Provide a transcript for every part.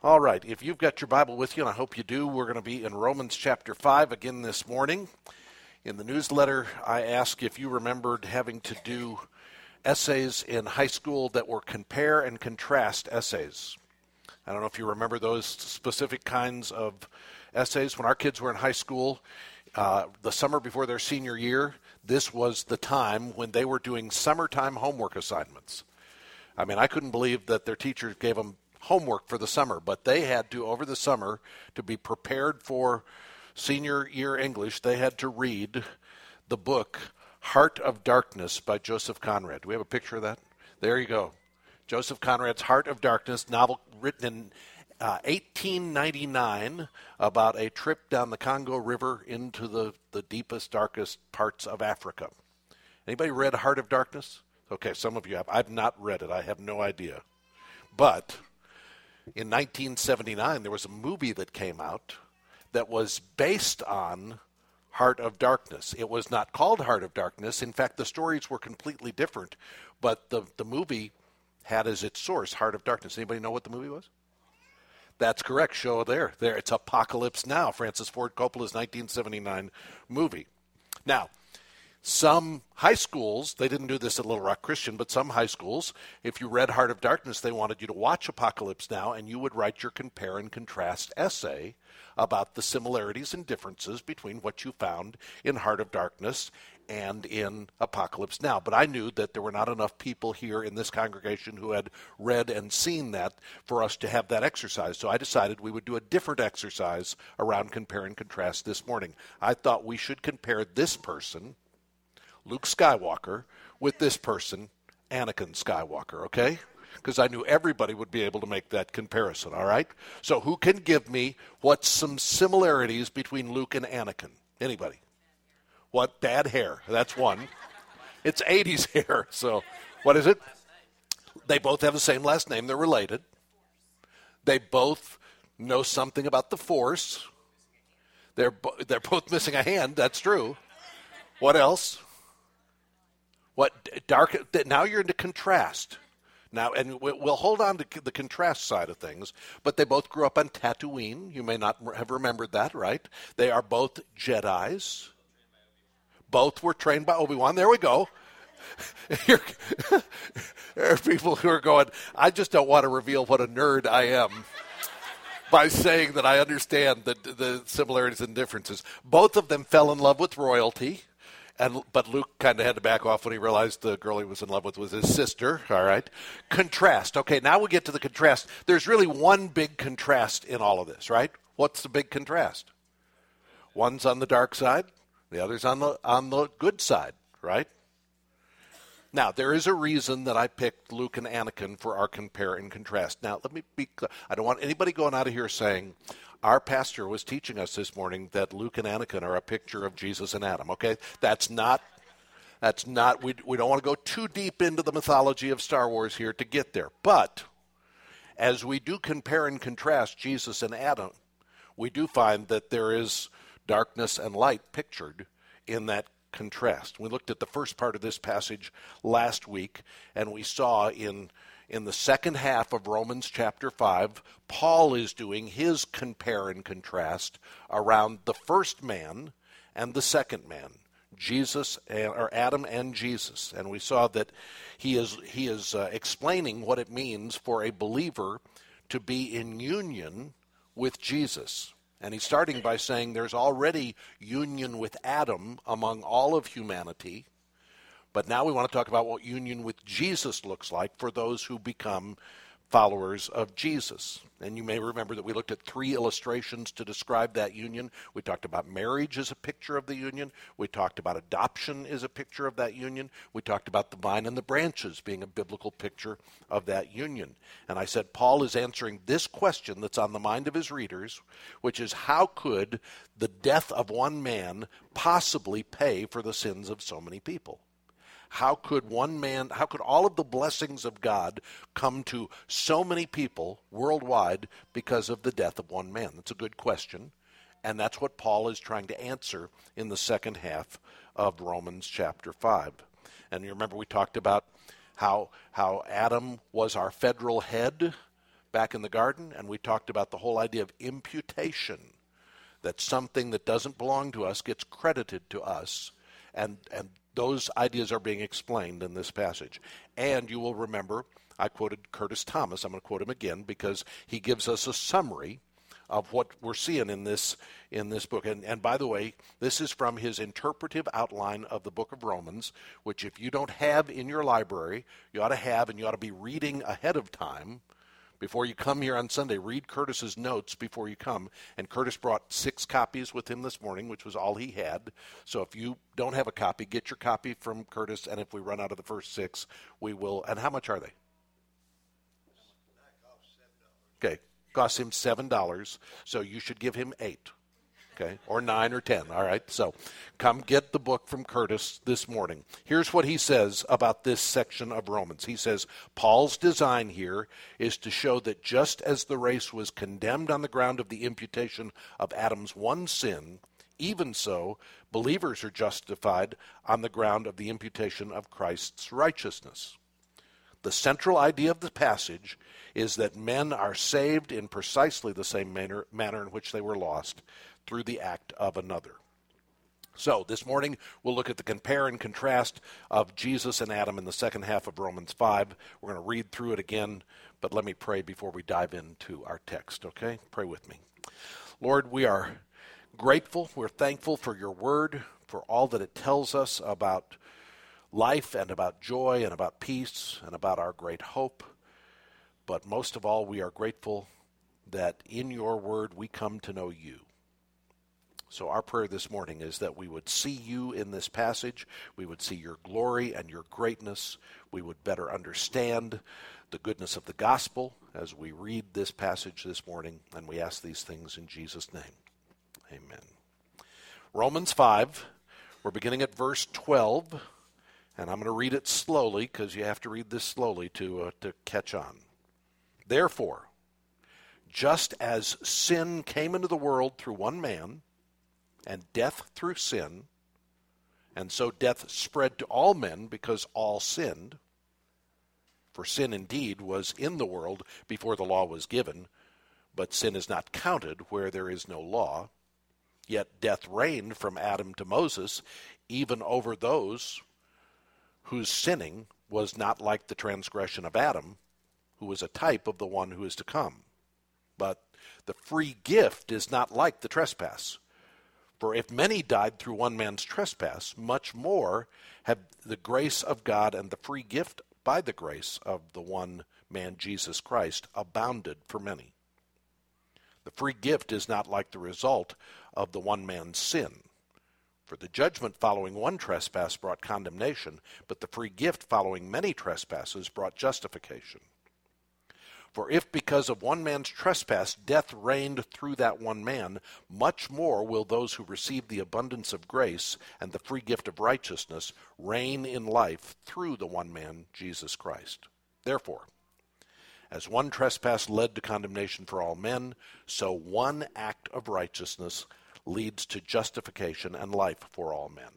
All right, if you've got your Bible with you, and I hope you do, we're going to be in Romans chapter 5 again this morning. In the newsletter, I asked if you remembered having to do essays in high school that were compare and contrast essays. I don't know if you remember those specific kinds of essays. When our kids were in high school, the summer before their senior year, this was the time when they were doing summertime homework assignments. I mean, I couldn't believe that their teachers gave them homework for the summer, but they had to, over the summer, to be prepared for senior year English, they had to read the book Heart of Darkness by Joseph Conrad. Do we have a picture of that? There you go. Joseph Conrad's Heart of Darkness, novel written in 1899 about a trip down the Congo River into the deepest, darkest parts of Africa. Anybody read Heart of Darkness? Okay, some of you have. I've not read it. I have no idea. But in 1979, there was a movie that came out that was based on Heart of Darkness. It was not called Heart of Darkness. In fact, the stories were completely different, but the movie had as its source Heart of Darkness. Anybody know what the movie was? That's correct. Show there. It's Apocalypse Now, Francis Ford Coppola's 1979 movie. Now, some high schools, they didn't do this at Little Rock Christian, but some high schools, if you read Heart of Darkness, they wanted you to watch Apocalypse Now, and you would write your compare and contrast essay about the similarities and differences between what you found in Heart of Darkness and in Apocalypse Now. But I knew that there were not enough people here in this congregation who had read and seen that for us to have that exercise. So I decided we would do a different exercise around compare and contrast this morning. I thought we should compare this person, Luke Skywalker, with this person, Anakin Skywalker, okay? Because I knew everybody would be able to make that comparison, all right? So who can give me what's some similarities between Luke and Anakin? Anybody? What? Bad hair. That's one. It's 80s hair, so what is it? They both have the same last name. They're related. They both know something about the Force. They're both missing a hand. That's true. What else? What dark? Now you're into contrast. Now, and we'll hold on to the contrast side of things, but they both grew up on Tatooine. You may not have remembered that, right? They are both Jedis. Both were trained by Obi-Wan. There we go. There are people who are going, I just don't want to reveal what a nerd I am by saying that I understand the similarities and differences. Both of them fell in love with royalty. But Luke kind of had to back off when he realized the girl he was in love with was his sister. All right. Contrast. Okay, now we get to the contrast. There's really one big contrast in all of this, right? What's the big contrast? One's on the dark side, the other's on the good side, right? Now, there is a reason that I picked Luke and Anakin for our compare and contrast. Now, let me be clear. I don't want anybody going out of here saying, our pastor was teaching us this morning that Luke and Anakin are a picture of Jesus and Adam, okay? That's not, we don't want to go too deep into the mythology of Star Wars here to get there. But as we do compare and contrast Jesus and Adam, we do find that there is darkness and light pictured in that contrast. We looked at the first part of this passage last week, and we saw in the second half of Romans chapter 5, Paul is doing his compare and contrast around the first man and the second man, Jesus, or Adam and Jesus. And we saw that he is explaining what it means for a believer to be in union with Jesus. And he's starting by saying there's already union with Adam among all of humanity. But now we want to talk about what union with Jesus looks like for those who become followers of Jesus. And you may remember that we looked at 3 illustrations to describe that union. We talked about marriage as a picture of the union. We talked about adoption as a picture of that union. We talked about the vine and the branches being a biblical picture of that union. And I said Paul is answering this question that's on the mind of his readers, which is how could the death of one man possibly pay for the sins of so many people? How could all of the blessings of God come to so many people worldwide because of the death of one man? That's a good question, and that's what Paul is trying to answer in the second half of Romans chapter 5. And you remember we talked about how Adam was our federal head back in the garden, and we talked about the whole idea of imputation, that something that doesn't belong to us gets credited to us, and those ideas are being explained in this passage. And you will remember I quoted Curtis Thomas. I'm going to quote him again because he gives us a summary of what we're seeing in this book. And by the way, this is from his interpretive outline of the book of Romans, which if you don't have in your library, you ought to have, and you ought to be reading ahead of time. Before you come here on Sunday, read Curtis's notes before you come. And Curtis brought 6 copies with him this morning, which was all he had. So if you don't have a copy, get your copy from Curtis. And if we run out of the first 6, we will. And how much are they? Okay, cost him $7. So you should give him 8. Okay, or 9 or 10. All right, so come get the book from Curtis this morning. Here's what he says about this section of Romans. He says, Paul's design here is to show that just as the race was condemned on the ground of the imputation of Adam's one sin, even so, believers are justified on the ground of the imputation of Christ's righteousness. The central idea of the passage is that men are saved in precisely the same manner in which they were lost, through the act of another. So this morning we'll look at the compare and contrast of Jesus and Adam in the second half of Romans 5. We're going to read through it again, but let me pray before we dive into our text, okay? Pray with me. Lord, we are grateful, we're thankful for your word, for all that it tells us about life and about joy and about peace and about our great hope. But most of all, we are grateful that in your word we come to know you. So our prayer this morning is that we would see you in this passage, we would see your glory and your greatness, we would better understand the goodness of the gospel as we read this passage this morning, and we ask these things in Jesus' name. Amen. Romans 5, we're beginning at verse 12, and I'm going to read it slowly because you have to read this slowly to catch on. Therefore, just as sin came into the world through one man, and death through sin, and so death spread to all men because all sinned. For sin indeed was in the world before the law was given, but sin is not counted where there is no law. Yet death reigned from Adam to Moses, even over those whose sinning was not like the transgression of Adam, who was a type of the one who is to come. But the free gift is not like the trespass. For if many died through one man's trespass, much more have the grace of God and the free gift by the grace of the one man, Jesus Christ, abounded for many. The free gift is not like the result of the one man's sin. For the judgment following one trespass brought condemnation, but the free gift following many trespasses brought justification. For if because of one man's trespass death reigned through that one man, much more will those who receive the abundance of grace and the free gift of righteousness reign in life through the one man, Jesus Christ. Therefore, as one trespass led to condemnation for all men, so one act of righteousness leads to justification and life for all men.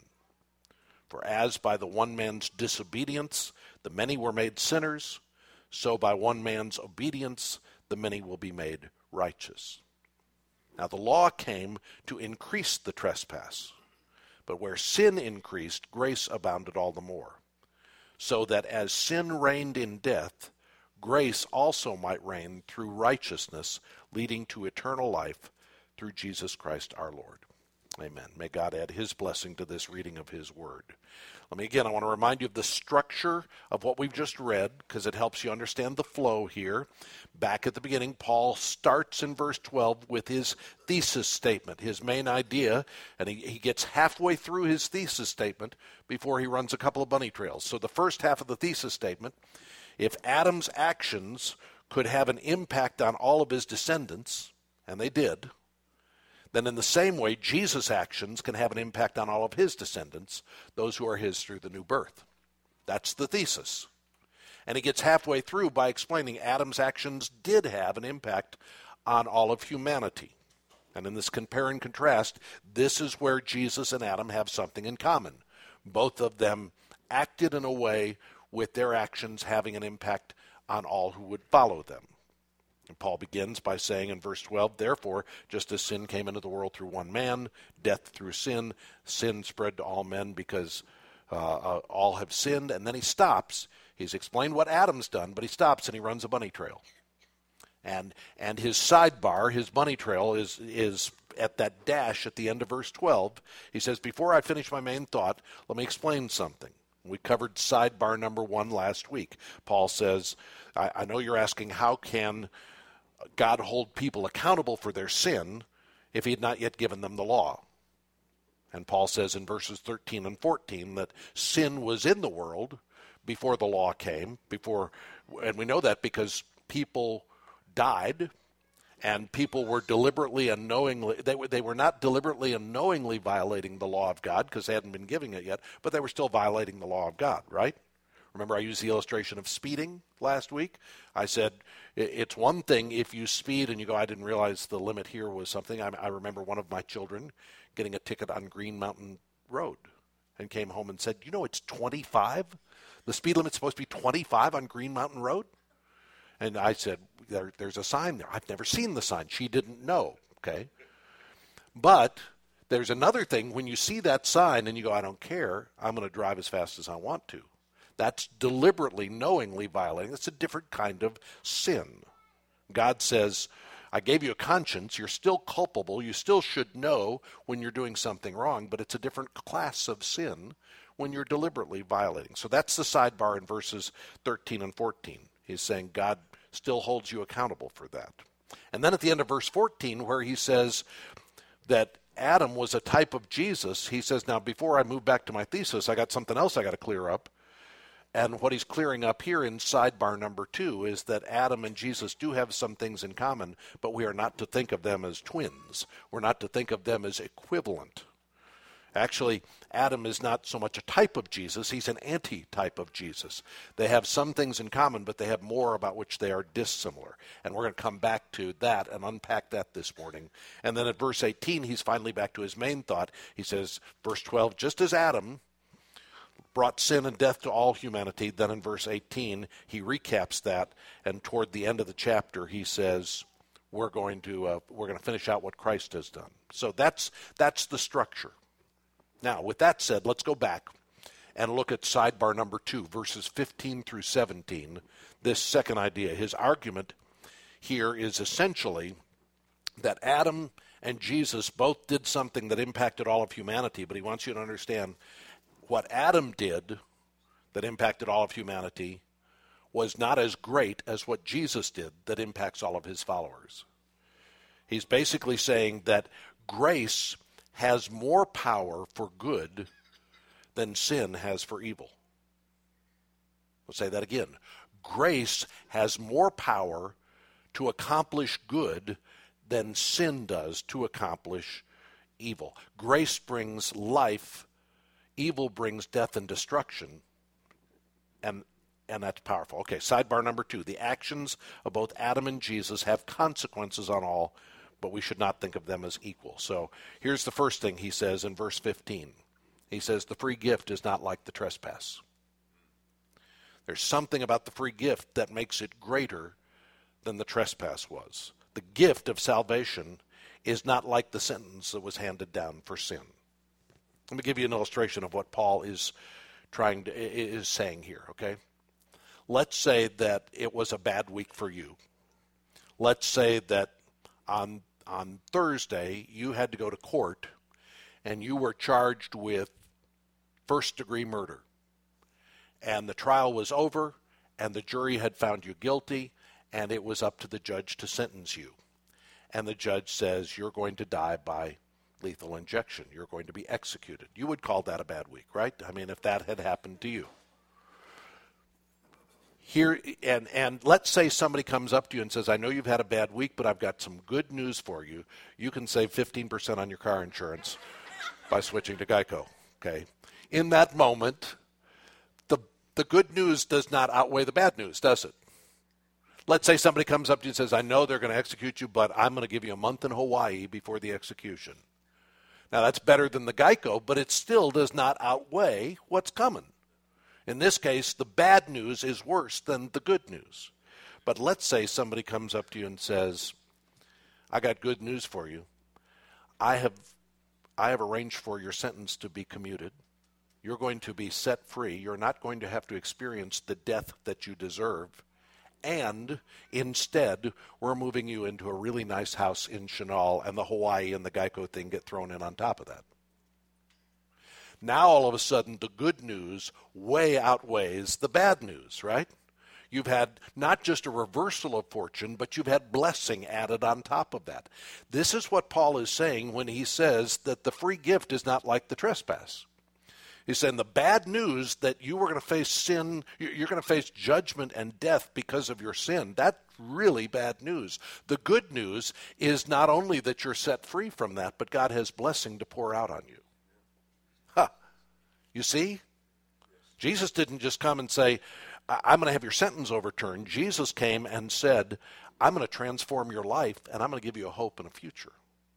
For as by the one man's disobedience the many were made sinners, so by one man's obedience the many will be made righteous. Now the law came to increase the trespass, but where sin increased, grace abounded all the more, so that as sin reigned in death, grace also might reign through righteousness, leading to eternal life through Jesus Christ our Lord. Amen. May God add his blessing to this reading of his word. I want to remind you of the structure of what we've just read because it helps you understand the flow here. Back at the beginning, Paul starts in verse 12 with his thesis statement, his main idea, and he gets halfway through his thesis statement before he runs a couple of bunny trails. So the first half of the thesis statement, if Adam's actions could have an impact on all of his descendants, and they did, then in the same way, Jesus' actions can have an impact on all of his descendants, those who are his through the new birth. That's the thesis. And he gets halfway through by explaining Adam's actions did have an impact on all of humanity. And in this compare and contrast, this is where Jesus and Adam have something in common. Both of them acted in a way with their actions having an impact on all who would follow them. And Paul begins by saying in verse 12, therefore, just as sin came into the world through one man, death through sin, sin spread to all men because all have sinned. And then he stops. He's explained what Adam's done, but he stops and he runs a bunny trail. And his sidebar, his bunny trail, is at that dash at the end of verse 12. He says, before I finish my main thought, let me explain something. We covered sidebar number 1 last week. Paul says, I know you're asking, how can God hold people accountable for their sin if he had not yet given them the law? And Paul says in verses 13 and 14 that sin was in the world before the law came, and we know that because people died, and people were deliberately and knowingly, they were not deliberately and knowingly violating the law of God because they hadn't been giving it yet, but they were still violating the law of God, right? Remember I used the illustration of speeding last week? I said it's one thing if you speed and you go, I didn't realize the limit here was something. I remember one of my children getting a ticket on Green Mountain Road and came home and said, it's 25? The speed limit's supposed to be 25 on Green Mountain Road? And I said, there's a sign there. I've never seen the sign. She didn't know, okay? But there's another thing. When you see that sign and you go, I don't care, I'm going to drive as fast as I want to. That's deliberately, knowingly violating. That's a different kind of sin. God says, I gave you a conscience. You're still culpable. You still should know when you're doing something wrong, but it's a different class of sin when you're deliberately violating. So that's the sidebar in verses 13 and 14. He's saying God still holds you accountable for that. And then at the end of verse 14, where he says that Adam was a type of Jesus, he says, now before I move back to my thesis, I got something else I got to clear up. And what he's clearing up here in sidebar number 2 is that Adam and Jesus do have some things in common, but we are not to think of them as twins. We're not to think of them as equivalent. Actually, Adam is not so much a type of Jesus, he's an anti-type of Jesus. They have some things in common, but they have more about which they are dissimilar. And we're going to come back to that and unpack that this morning. And then at verse 18, he's finally back to his main thought. He says, verse 12, just as Adam brought sin and death to all humanity, then in verse 18, he recaps that, and toward the end of the chapter, he says, we're going to finish out what Christ has done. So that's the structure. Now, with that said, let's go back and look at sidebar number 2, verses 15 through 17, this second idea. His argument here is essentially that Adam and Jesus both did something that impacted all of humanity, but he wants you to understand what Adam did that impacted all of humanity was not as great as what Jesus did that impacts all of his followers. He's basically saying that grace has more power for good than sin has for evil. I'll say that again. Grace has more power to accomplish good than sin does to accomplish evil. Grace brings life. Evil brings death and destruction, and that's powerful. Okay, sidebar number 2. The actions of both Adam and Jesus have consequences on all, but we should not think of them as equal. So here's the first thing he says in verse 15. He says the free gift is not like the trespass. There's something about the free gift that makes it greater than the trespass was. The gift of salvation is not like the sentence that was handed down for sin. Let me give you an illustration of what Paul is saying here, okay? Let's say that it was a bad week for you. Let's say that on Thursday you had to go to court and you were charged with first-degree murder. And the trial was over and the jury had found you guilty and it was up to the judge to sentence you. And the judge says you're going to die by lethal injection. You're going to be executed. You would call that a bad week, right? I mean, if that had happened to you. Here, and let's say somebody comes up to you and says, I know you've had a bad week, but I've got some good news for you. You can save 15% on your car insurance by switching to Geico, okay? In that moment, the good news does not outweigh the bad news, does it? Let's say somebody comes up to you and says, I know they're going to execute you, but I'm going to give you a month in Hawaii before the execution. Now, that's better than the Geico, but it still does not outweigh what's coming. In this case, the bad news is worse than the good news. But let's say somebody comes up to you and says, I got good news for you. I have arranged for your sentence to be commuted. You're going to be set free. You're not going to have to experience the death that you deserve. And instead, we're moving you into a really nice house in Chenal, and the Hawaii and the Geico thing get thrown in on top of that. Now, all of a sudden, the good news way outweighs the bad news, right? You've had not just a reversal of fortune, but you've had blessing added on top of that. This is what Paul is saying when he says that the free gift is not like the trespass. He's saying the bad news that you were going to face sin, you're going to face judgment and death because of your sin. That's really bad news. The good news is not only that you're set free from that, but God has blessing to pour out on you. You see? Jesus didn't just come and say, I'm going to have your sentence overturned. Jesus came and said, I'm going to transform your life, and I'm going to give you a hope and a future.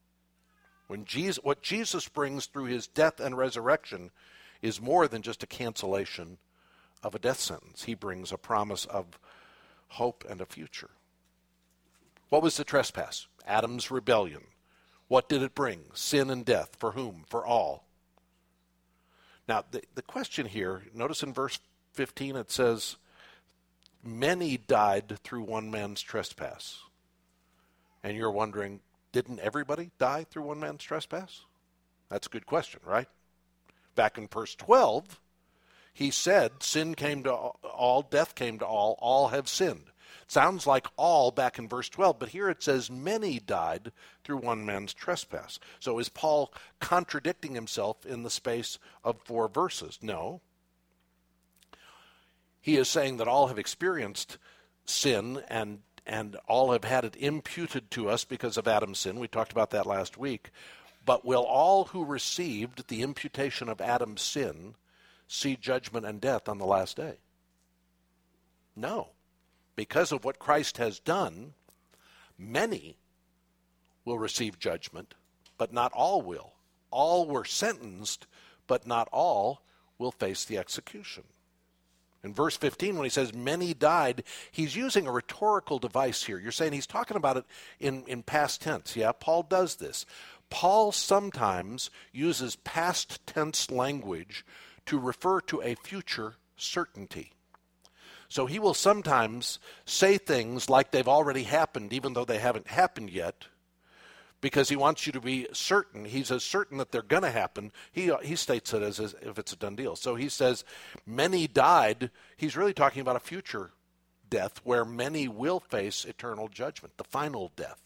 What Jesus brings through his death and resurrection is more than just a cancellation of a death sentence. He brings a promise of hope and a future. What was the trespass? Adam's rebellion. What did it bring? Sin and death. For whom? For all. Now, the question here, notice in verse 15 it says, many died through one man's trespass. And you're wondering, didn't everybody die through one man's trespass? That's a good question, right? Back in verse 12, he said, sin came to all, death came to all have sinned. Sounds like all back in verse 12, but here it says many died through one man's trespass. So is Paul contradicting himself in the space of 4 verses? No. He is saying that all have experienced sin and all have had it imputed to us because of Adam's sin. We talked about that last week. But will all who received the imputation of Adam's sin see judgment and death on the last day? No. Because of what Christ has done, many will receive judgment, but not all will. All were sentenced, but not all will face the execution. In verse 15, when he says many died, he's using a rhetorical device here. You're saying he's talking about it in past tense. Yeah, Paul does this. Paul sometimes uses past tense language to refer to a future certainty. So he will sometimes say things like they've already happened, even though they haven't happened yet, because he wants you to be certain. He's as certain that they're going to happen. He states it as if it's a done deal. So he says, many died. He's really talking about a future death where many will face eternal judgment, the final death.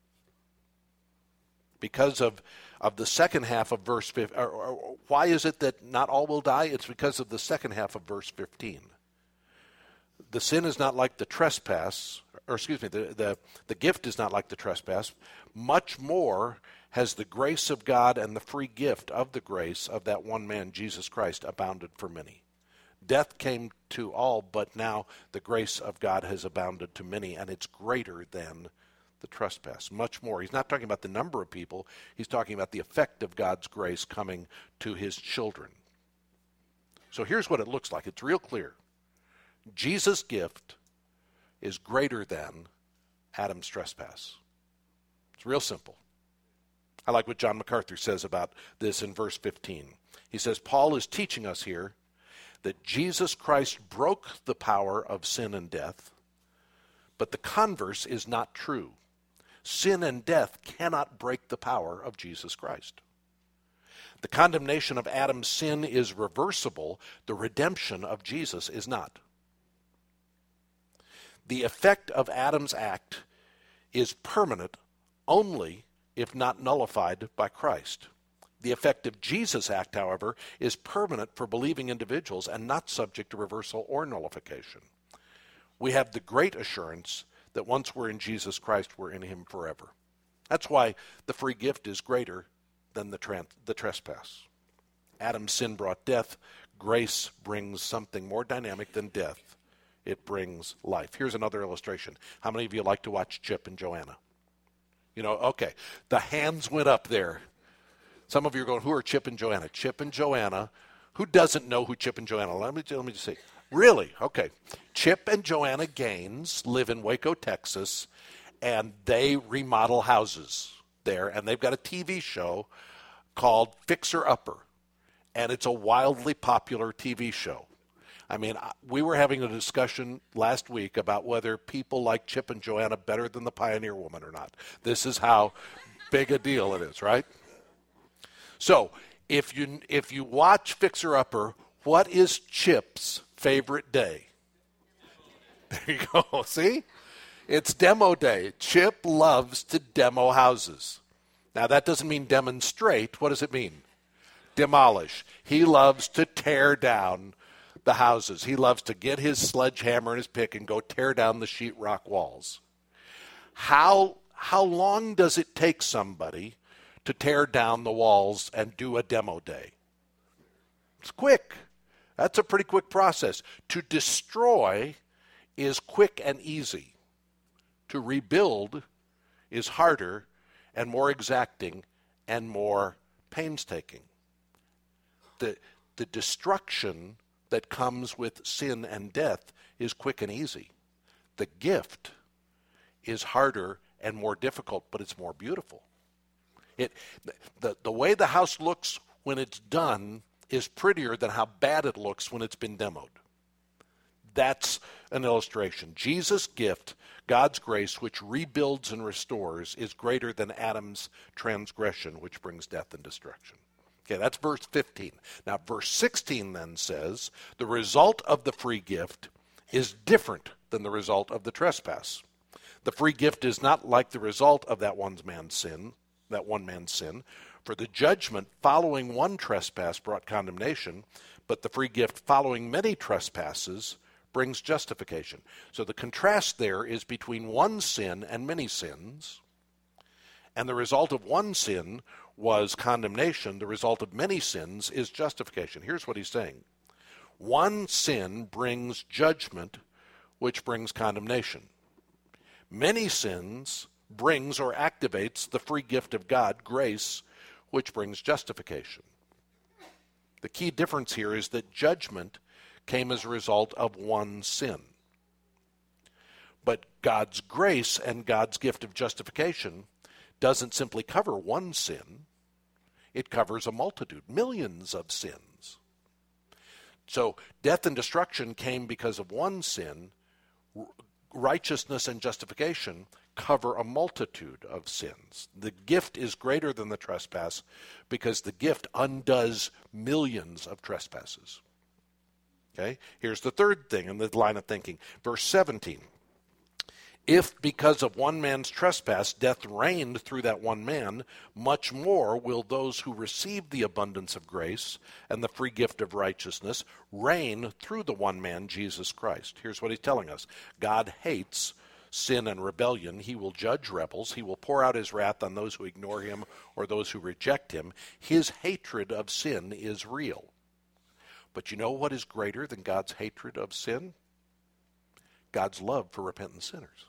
Because of the second half of verse 15. Why is it that not all will die? It's because of the second half of verse 15. The sin is not like the trespass, or excuse me, the gift is not like the trespass. Much more has the grace of God and the free gift of the grace of that one man, Jesus Christ, abounded for many. Death came to all, but now the grace of God has abounded to many, and it's greater than the trespass. Much more. He's not talking about the number of people. He's talking about the effect of God's grace coming to his children. So here's what it looks like. It's real clear. Jesus' gift is greater than Adam's trespass. It's real simple. I like what John MacArthur says about this in verse 15. He says, Paul is teaching us here that Jesus Christ broke the power of sin and death, but the converse is not true. Sin and death cannot break the power of Jesus Christ. The condemnation of Adam's sin is reversible. The redemption of Jesus is not. The effect of Adam's act is permanent only if not nullified by Christ. The effect of Jesus' act, however, is permanent for believing individuals and not subject to reversal or nullification. We have the great assurance that once we're in Jesus Christ, we're in him forever. That's why the free gift is greater than the trespass. Adam's sin brought death. Grace brings something more dynamic than death. It brings life. Here's another illustration. How many of you like to watch Chip and Joanna? You know, okay, the hands went up there. Some of you are going, who are Chip and Joanna? Chip and Joanna. Who doesn't know who Chip and Joanna are? Let me just say. Really? Okay. Chip and Joanna Gaines live in Waco, Texas, and they remodel houses there, and they've got a TV show called Fixer Upper, and it's a wildly popular TV show. I mean, we were having a discussion last week about whether people like Chip and Joanna better than the Pioneer Woman or not. This is how big a deal it is, right? So, if you watch Fixer Upper, what is Chip's favorite day? There you go. See? It's demo day. Chip loves to demo houses. Now, that doesn't mean demonstrate. What does it mean? Demolish. He loves to tear down the houses. He loves to get his sledgehammer and his pick and go tear down the sheetrock walls. How long does it take somebody to tear down the walls and do a demo day? It's quick. That's a pretty quick process. To destroy is quick and easy. To rebuild is harder and more exacting and more painstaking. The destruction that comes with sin and death is quick and easy. The gift is harder and more difficult, but it's more beautiful. The way the house looks when it's done is prettier than how bad it looks when it's been demoed. That's an illustration. Jesus' gift, God's grace, which rebuilds and restores, is greater than Adam's transgression, which brings death and destruction. Okay, that's verse 15. Now, verse 16 then says, the result of the free gift is different than the result of the trespass. The free gift is not like the result of that one man's sin, for the judgment following one trespass brought condemnation, but the free gift following many trespasses brings justification. So the contrast there is between one sin and many sins, and the result of one sin was condemnation. The result of many sins is justification. Here's what he's saying. One sin brings judgment, which brings condemnation. Many sins brings or activates the free gift of God, grace, which brings justification. The key difference here is that judgment came as a result of one sin. But God's grace and God's gift of justification doesn't simply cover one sin. It covers a multitude, millions of sins. So death and destruction came because of one sin. Righteousness and justification cover a multitude of sins. The gift is greater than the trespass because the gift undoes millions of trespasses. Okay? Here's the third thing in the line of thinking. Verse 17. If because of one man's trespass death reigned through that one man, much more will those who receive the abundance of grace and the free gift of righteousness reign through the one man, Jesus Christ. Here's what he's telling us. God hates sin and rebellion. He will judge rebels. He will pour out his wrath on those who ignore him or those who reject him. His hatred of sin is real. But you know what is greater than God's hatred of sin? God's love for repentant sinners.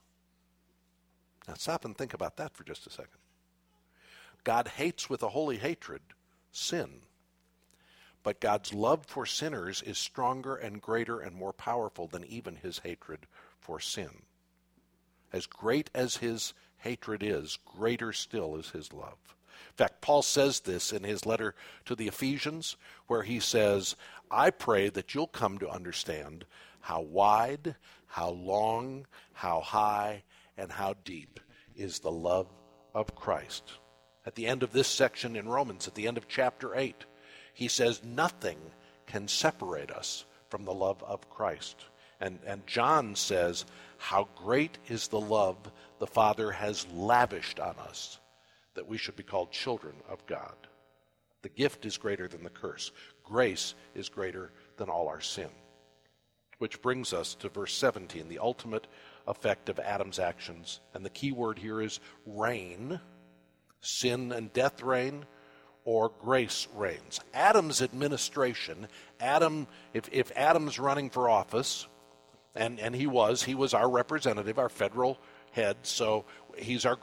Now stop and think about that for just a second. God hates with a holy hatred sin. But God's love for sinners is stronger and greater and more powerful than even his hatred for sin. As great as his hatred is, greater still is his love. In fact, Paul says this in his letter to the Ephesians, where he says, I pray that you'll come to understand how wide, how long, how high, and how deep is the love of Christ. At the end of this section in Romans, at the end of chapter 8, he says nothing can separate us from the love of Christ. And John says, how great is the love the Father has lavished on us, that we should be called children of God. The gift is greater than the curse. Grace is greater than all our sin. Which brings us to verse 17, the ultimate effect of Adam's actions. And the key word here is reign. Sin and death reign, or grace reigns. Adam's administration, if Adam's running for office, and he was our representative, our federal head, so he's our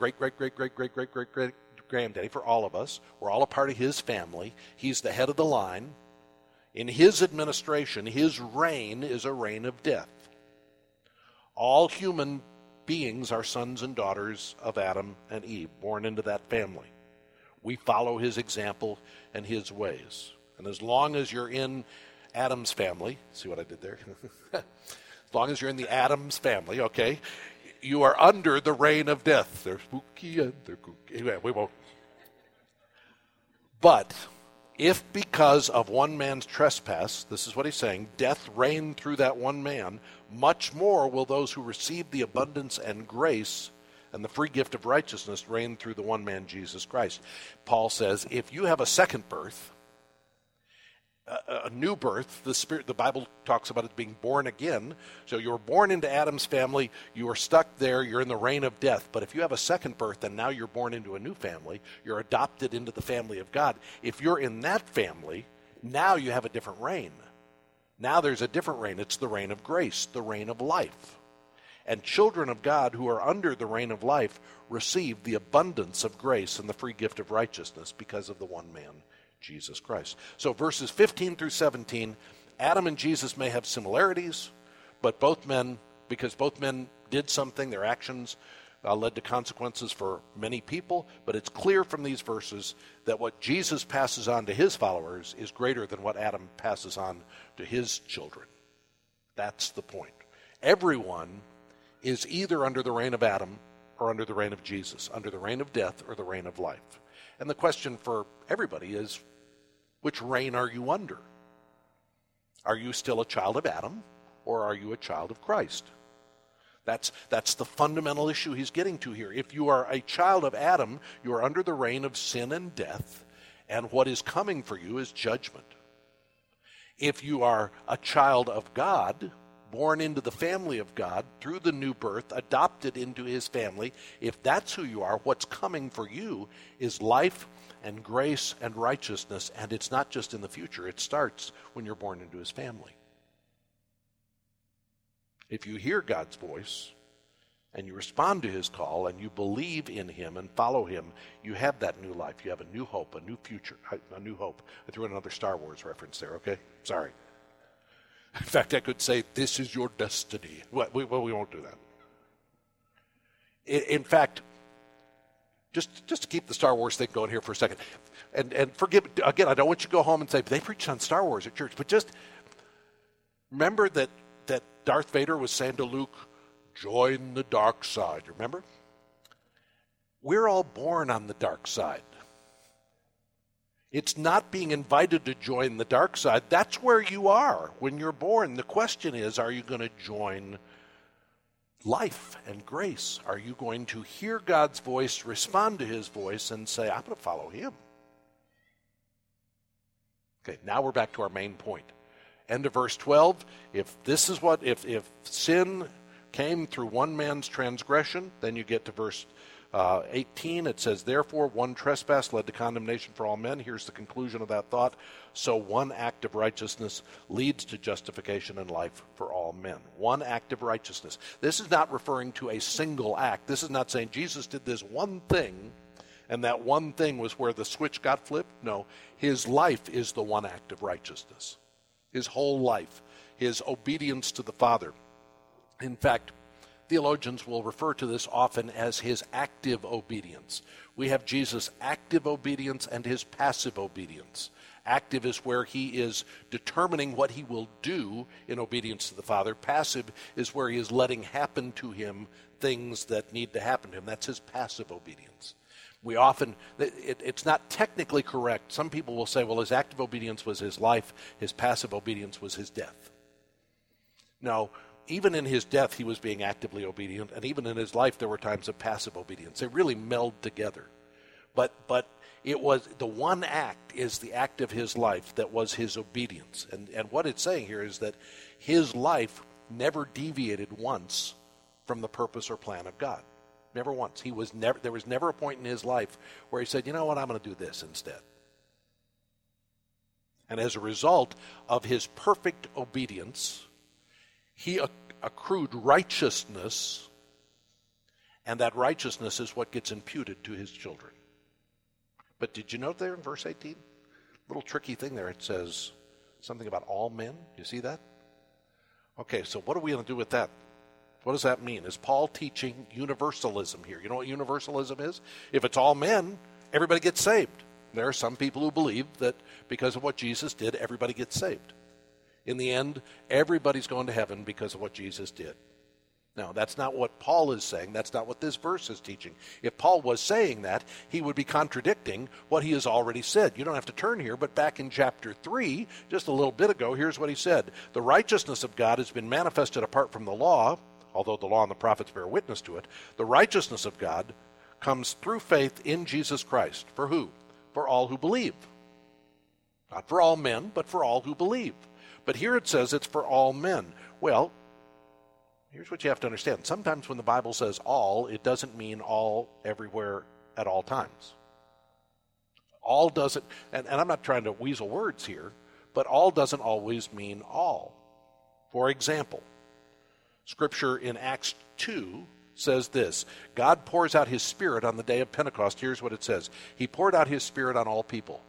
great-great-great-great-great-great-great-granddaddy for all of us. We're all a part of his family. He's the head of the line. In his administration, his reign is a reign of death. All human beings are sons and daughters of Adam and Eve, born into that family. We follow his example and his ways. And as long as you're in Adam's family, see what I did there? As long as you're in the Adam's family, okay, you are under the reign of death. They're spooky and they're kooky. Anyway, we won't. But if because of one man's trespass, this is what he's saying, death reigned through that one man, much more will those who receive the abundance and grace and the free gift of righteousness reign through the one man, Jesus Christ. Paul says, if you have a second birth, a new birth, the Bible talks about it being born again. So you're born into Adam's family, you are stuck there, you're in the reign of death. But if you have a second birth and now you're born into a new family, you're adopted into the family of God. If you're in that family, now you have a different reign. Now there's a different reign. It's the reign of grace, the reign of life. And children of God who are under the reign of life receive the abundance of grace and the free gift of righteousness because of the one man, Jesus Christ. So verses 15 through 17, Adam and Jesus may have similarities, but because both men did something, their actions led to consequences for many people, but it's clear from these verses that what Jesus passes on to his followers is greater than what Adam passes on to his children. That's the point. Everyone is either under the reign of Adam or under the reign of Jesus, under the reign of death or the reign of life. And the question for everybody is, which reign are you under? Are you still a child of Adam, or are you a child of Christ? That's the fundamental issue he's getting to here. If you are a child of Adam, you are under the reign of sin and death, and what is coming for you is judgment. If you are a child of God, born into the family of God through the new birth, adopted into his family, if that's who you are, what's coming for you is life and grace and righteousness, and it's not just in the future. It starts when you're born into his family. If you hear God's voice and you respond to his call and you believe in him and follow him, you have that new life. You have a new hope, a new future, a new hope. I threw in another Star Wars reference there, okay? Sorry. In fact, I could say, this is your destiny. Well, we won't do that. In fact, just to keep the Star Wars thing going here for a second, and forgive, again, I don't want you to go home and say, they preached on Star Wars at church, but just remember that Darth Vader was saying to Luke, join the dark side, remember? We're all born on the dark side. It's not being invited to join the dark side. That's where you are when you're born. The question is, are you going to join life and grace? Are you going to hear God's voice, respond to his voice, and say, I'm going to follow him? Okay, now we're back to our main point. End of verse 12. If sin came through one man's transgression, then you get to verse 18, it says, therefore, one trespass led to condemnation for all men. Here's the conclusion of that thought. So one act of righteousness leads to justification and life for all men. One act of righteousness. This is not referring to a single act. This is not saying Jesus did this one thing, and that one thing was where the switch got flipped. No, his life is the one act of righteousness. His whole life, his obedience to the Father. In fact, theologians will refer to this often as his active obedience. We have Jesus' active obedience and his passive obedience. Active is where he is determining what he will do in obedience to the Father. Passive is where he is letting happen to him things that need to happen to him. That's his passive obedience. We often, it's not technically correct. Some people will say, well, his active obedience was his life, his passive obedience was his death. No, even in his death, he was being actively obedient, and even in his life, there were times of passive obedience. They really meld together. But it was, the one act is the act of his life that was his obedience. And what it's saying here is that his life never deviated once from the purpose or plan of God. Never once. There was never a point in his life where he said, you know what, I'm going to do this instead. And as a result of his perfect obedience, he accrued righteousness, and that righteousness is what gets imputed to his children. But did you note there in verse 18? Little tricky thing there. It says, something about all men. You see that? Okay, so what are we going to do with that? What does that mean? Is Paul teaching universalism here? You know what universalism is? If it's all men, everybody gets saved. There are some people who believe that because of what Jesus did, everybody gets saved. In the end, everybody's going to heaven because of what Jesus did. Now, that's not what Paul is saying. That's not what this verse is teaching. If Paul was saying that, he would be contradicting what he has already said. You don't have to turn here, but back in chapter 3, just a little bit ago, here's what he said. The righteousness of God has been manifested apart from the law, although the law and the prophets bear witness to it. The righteousness of God comes through faith in Jesus Christ. For who? For all who believe. Not for all men, but for all who believe. But here it says it's for all men. Well, here's what you have to understand. Sometimes when the Bible says all, it doesn't mean all everywhere at all times. All doesn't, and I'm not trying to weasel words here, but all doesn't always mean all. For example, Scripture in Acts 2 says this: God pours out his Spirit on the day of Pentecost. Here's what it says. He poured out his Spirit on all people.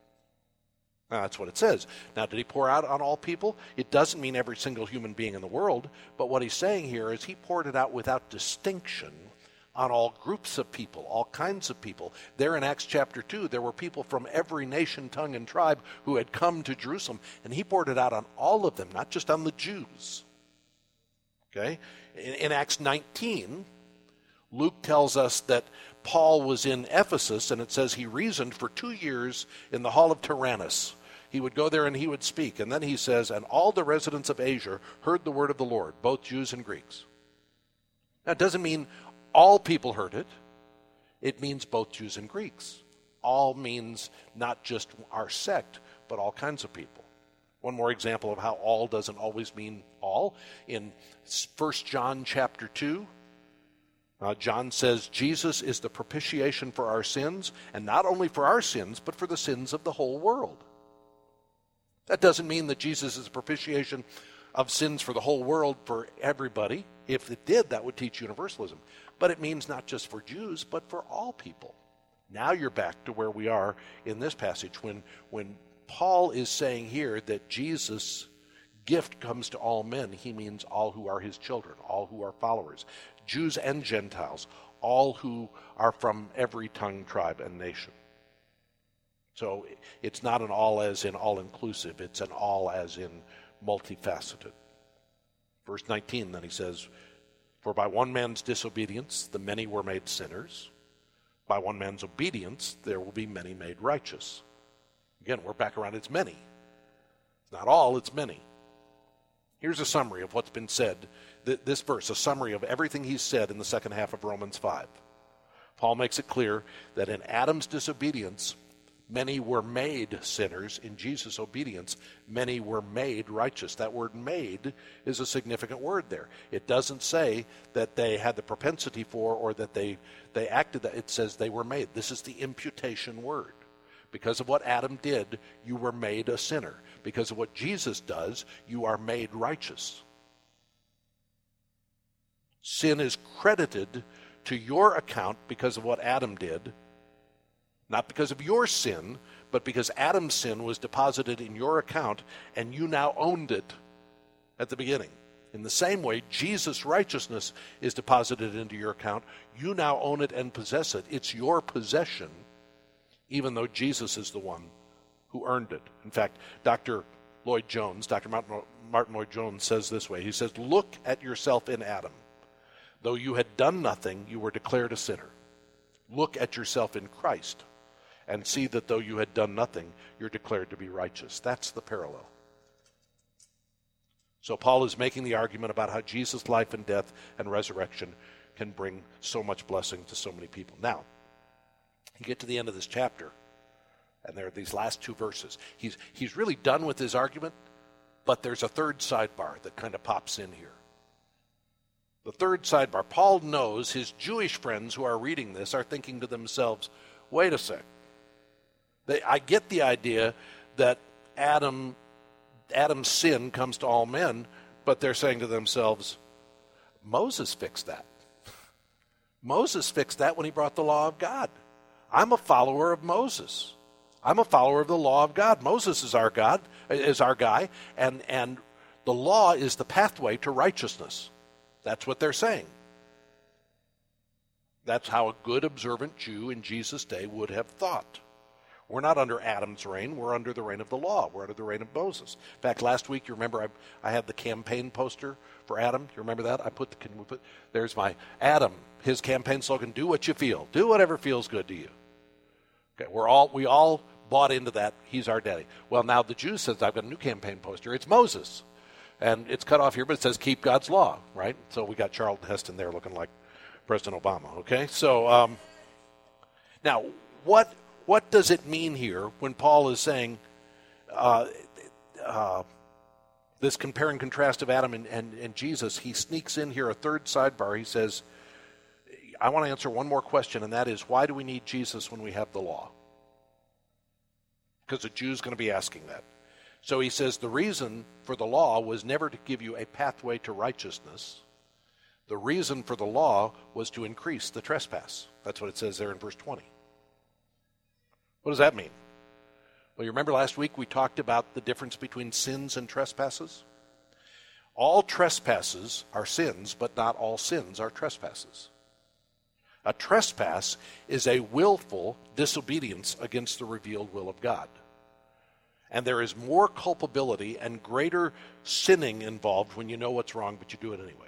Now, that's what it says. Now, did he pour out on all people? It doesn't mean every single human being in the world, but what he's saying here is he poured it out without distinction on all groups of people, all kinds of people. There in Acts chapter 2, there were people from every nation, tongue, and tribe who had come to Jerusalem, and he poured it out on all of them, not just on the Jews. Okay? In Acts 19, Luke tells us that Paul was in Ephesus, and it says he reasoned for 2 years in the hall of Tyrannus. He would go there and he would speak. And then he says, and all the residents of Asia heard the word of the Lord, both Jews and Greeks. Now, it doesn't mean all people heard it. It means both Jews and Greeks. All means not just our sect, but all kinds of people. One more example of how all doesn't always mean all. In 1 John chapter 2, John says, Jesus is the propitiation for our sins, and not only for our sins, but for the sins of the whole world. That doesn't mean that Jesus is a propitiation of sins for the whole world for everybody. If it did, that would teach universalism. But it means not just for Jews, but for all people. Now you're back to where we are in this passage when Paul is saying here that Jesus' gift comes to all men. He means all who are his children, all who are followers, Jews and Gentiles, all who are from every tongue, tribe, and nation. So it's not an all as in all-inclusive. It's an all as in multifaceted. Verse 19, then he says, for by one man's disobedience the many were made sinners. By one man's obedience there will be many made righteous. Again, we're back around, it's many. It's not all, it's many. Here's a summary of what's been said. This verse, a summary of everything he's said in the second half of Romans 5. Paul makes it clear that in Adam's disobedience, many were made sinners. In Jesus' obedience, many were made righteous. That word made is a significant word there. It doesn't say that they had the propensity for or that they acted that. It says they were made. This is the imputation word. Because of what Adam did, you were made a sinner. Because of what Jesus does, you are made righteous. Sin is credited to your account because of what Adam did, not because of your sin, but because Adam's sin was deposited in your account and you now owned it at the beginning. In the same way, Jesus' righteousness is deposited into your account. You now own it and possess it. It's your possession, even though Jesus is the one who earned it. In fact, Dr. Martin Lloyd-Jones says this way. He says, look at yourself in Adam. Though you had done nothing, you were declared a sinner. Look at yourself in Christ and see that though you had done nothing, you're declared to be righteous. That's the parallel. So Paul is making the argument about how Jesus' life and death and resurrection can bring so much blessing to so many people. Now, you get to the end of this chapter, and there are these last two verses. He's really done with his argument, but there's a third sidebar that kind of pops in here. The third sidebar, Paul knows his Jewish friends who are reading this are thinking to themselves, wait a sec. I get the idea that Adam's sin comes to all men, but they're saying to themselves, Moses fixed that. Moses fixed that when he brought the law of God. I'm a follower of Moses. I'm a follower of the law of God. Moses is our God, is our guy, and the law is the pathway to righteousness. That's what they're saying. That's how a good observant Jew in Jesus' day would have thought. We're not under Adam's reign. We're under the reign of the law. We're under the reign of Moses. In fact, last week, you remember I had the campaign poster for Adam. Do you remember that? There's my Adam, his campaign slogan, do what you feel. Do whatever feels good to you. Okay, we all bought into that. He's our daddy. Well, now the Jew says, I've got a new campaign poster. It's Moses. And it's cut off here, but it says keep God's law, right? So we got Charlton Heston there looking like President Obama, okay? So now, what does it mean here when Paul is saying this compare and contrast of Adam and Jesus? He sneaks in here a third sidebar. He says, I want to answer one more question, and that is, why do we need Jesus when we have the law? Because a Jew's going to be asking that. So he says the reason for the law was never to give you a pathway to righteousness. The reason for the law was to increase the trespass. That's what it says there in verse 20. What does that mean? Well, you remember last week we talked about the difference between sins and trespasses? All trespasses are sins, but not all sins are trespasses. A trespass is a willful disobedience against the revealed will of God. And there is more culpability and greater sinning involved when you know what's wrong, but you do it anyway.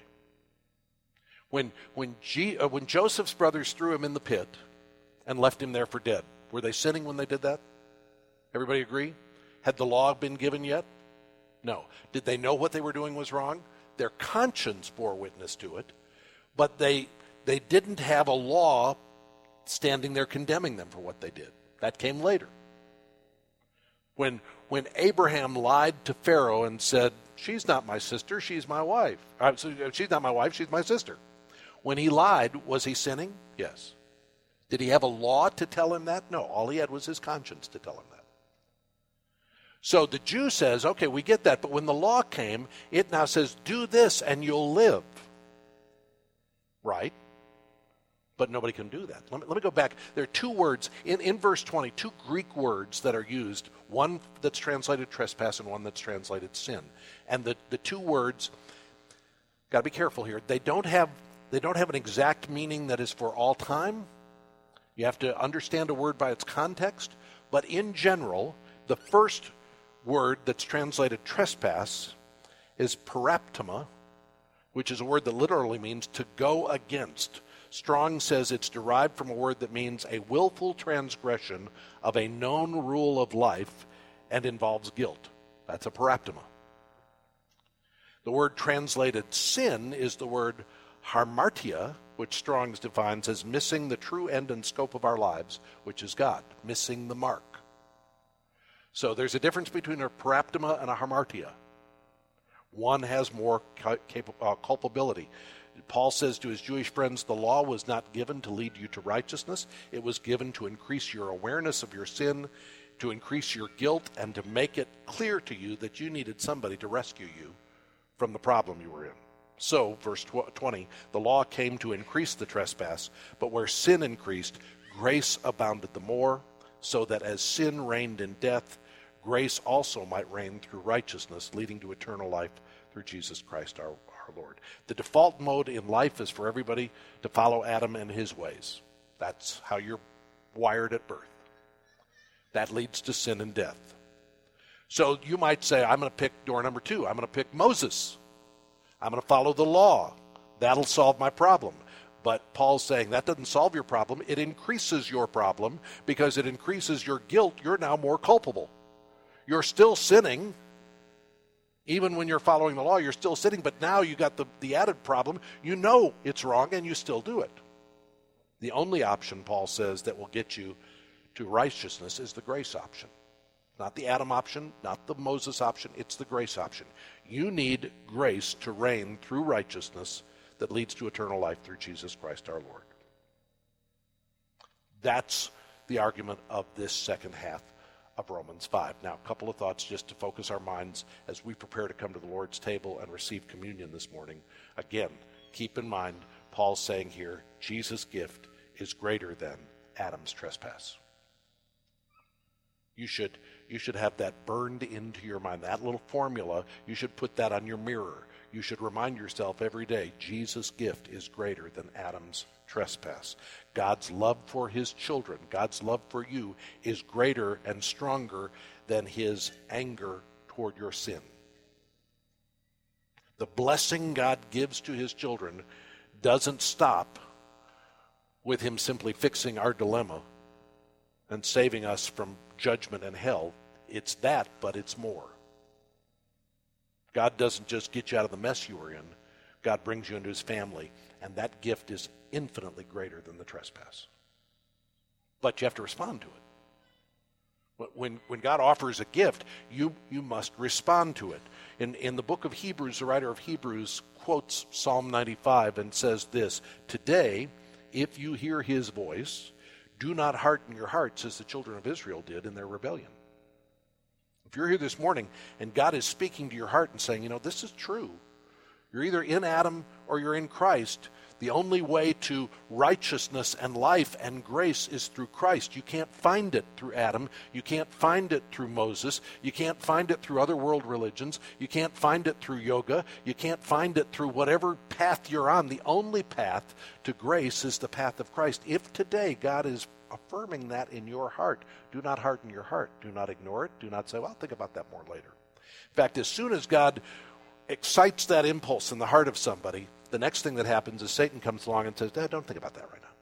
When Joseph's brothers threw him in the pit and left him there for dead, were they sinning when they did that? Everybody agree? Had the law been given yet? No. Did they know what they were doing was wrong? Their conscience bore witness to it, but they didn't have a law standing there condemning them for what they did. That came later. When Abraham lied to Pharaoh and said, she's not my sister, she's my wife. She's not my wife, she's my sister. When he lied, was he sinning? Yes. Did he have a law to tell him that? No. All he had was his conscience to tell him that. So the Jew says, okay, we get that, but when the law came, it now says, do this and you'll live. Right? But nobody can do that. Let me go back. There are two words in verse 20, two Greek words that are used, one that's translated trespass and one that's translated sin. And the two words, got to be careful here, they don't have an exact meaning that is for all time. You have to understand a word by its context. But in general, the first word that's translated trespass is paraptoma, which is a word that literally means to go against. Strong says it's derived from a word that means a willful transgression of a known rule of life and involves guilt. That's a paraptoma. The word translated sin is the word hamartia, which Strong's defines as missing the true end and scope of our lives, which is God, missing the mark. So there's a difference between a paraptoma and a hamartia. One has more culpability. Paul says to his Jewish friends, the law was not given to lead you to righteousness. It was given to increase your awareness of your sin, to increase your guilt, and to make it clear to you that you needed somebody to rescue you from the problem you were in. So, verse 20, the law came to increase the trespass, but where sin increased, grace abounded the more, so that as sin reigned in death, grace also might reign through righteousness, leading to eternal life through Jesus Christ our Lord. The default mode in life is for everybody to follow Adam and his ways. That's how you're wired at birth. That leads to sin and death. So you might say, I'm going to pick door number 2. I'm going to pick Moses. I'm going to follow the law. That'll solve my problem. But Paul's saying that doesn't solve your problem. It increases your problem because it increases your guilt. You're now more culpable. You're still sinning. Even when you're following the law, you're still sinning, but now you got the added problem. You know it's wrong, and you still do it. The only option, Paul says, that will get you to righteousness is the grace option. Not the Adam option, not the Moses option, it's the grace option. You need grace to reign through righteousness that leads to eternal life through Jesus Christ our Lord. That's the argument of this second half of Romans 5. Now, a couple of thoughts just to focus our minds as we prepare to come to the Lord's table and receive communion this morning. Again, keep in mind, Paul's saying here, Jesus' gift is greater than Adam's trespass. You should have that burned into your mind. That little formula, you should put that on your mirror. You should remind yourself every day, Jesus' gift is greater than Adam's trespass. God's love for his children, God's love for you, is greater and stronger than his anger toward your sin. The blessing God gives to his children doesn't stop with him simply fixing our dilemma and saving us from judgment and hell. It's that, but it's more. God doesn't just get you out of the mess you were in. God brings you into his family, and that gift is infinitely greater than the trespass. But you have to respond to it. When God offers a gift, you must respond to it. In the book of Hebrews, the writer of Hebrews quotes Psalm 95 and says this, "Today, if you hear his voice, do not harden your hearts as the children of Israel did in their rebellion." If you're here this morning and God is speaking to your heart and saying, this is true. You're either in Adam or you're in Christ. The only way to righteousness and life and grace is through Christ. You can't find it through Adam. You can't find it through Moses. You can't find it through other world religions. You can't find it through yoga. You can't find it through whatever path you're on. The only path to grace is the path of Christ. If today God is affirming that in your heart, do not harden your heart. Do not ignore it. Do not say, well, I'll think about that more later. In fact, as soon as God excites that impulse in the heart of somebody, the next thing that happens is Satan comes along and says, don't think about that right now.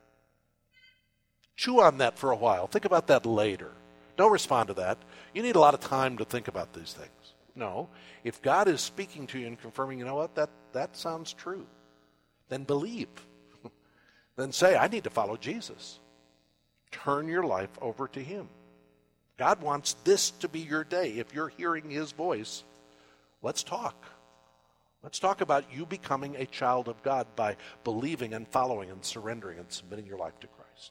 Chew on that for a while. Think about that later. Don't respond to that. You need a lot of time to think about these things. No. If God is speaking to you and confirming, that sounds true, then believe. Then say, I need to follow Jesus. Turn your life over to him. God wants this to be your day. If you're hearing his voice, let's talk. Let's talk about you becoming a child of God by believing and following and surrendering and submitting your life to Christ.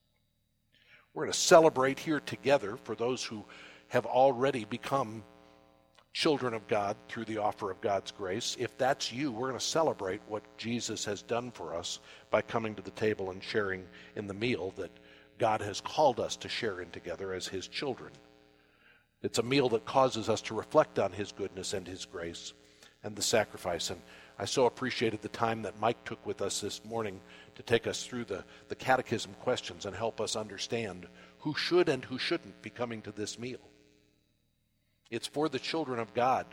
We're going to celebrate here together for those who have already become children of God through the offer of God's grace. If that's you, we're going to celebrate what Jesus has done for us by coming to the table and sharing in the meal that God has called us to share in together as his children. It's a meal that causes us to reflect on his goodness and his grace and the sacrifice. And I so appreciated the time that Mike took with us this morning to take us through the catechism questions and help us understand who should and who shouldn't be coming to this meal. It's for the children of God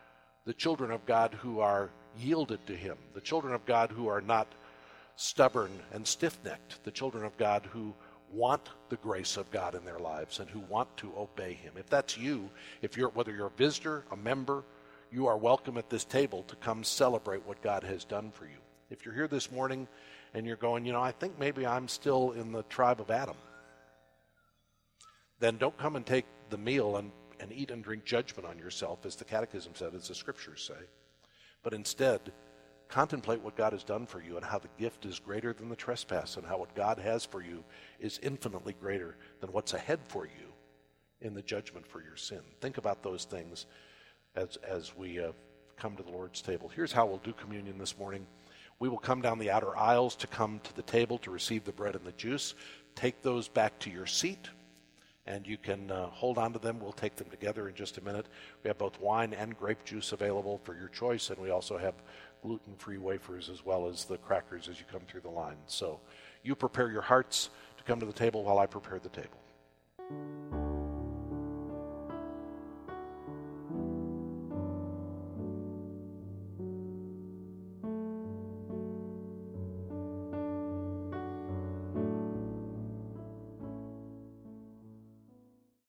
who are yielded to him, the children of God who are not stubborn and stiff-necked, the children of God who want the grace of God in their lives and who want to obey him. If that's you, whether you're a visitor, a member, you are welcome at this table to come celebrate what God has done for you. If you're here this morning and you're going, I think maybe I'm still in the tribe of Adam, then don't come and take the meal and eat and drink judgment on yourself, as the Catechism said, as the Scriptures say. But instead, contemplate what God has done for you and how the gift is greater than the trespass and how what God has for you is infinitely greater than what's ahead for you in the judgment for your sin. Think about those things as we come to the Lord's table. Here's how we'll do communion this morning. We will come down the outer aisles to come to the table to receive the bread and the juice. Take those back to your seat, and you can hold on to them. We'll take them together in just a minute. We have both wine and grape juice available for your choice, and we also have gluten-free wafers as well as the crackers as you come through the line. So you prepare your hearts to come to the table while I prepare the table.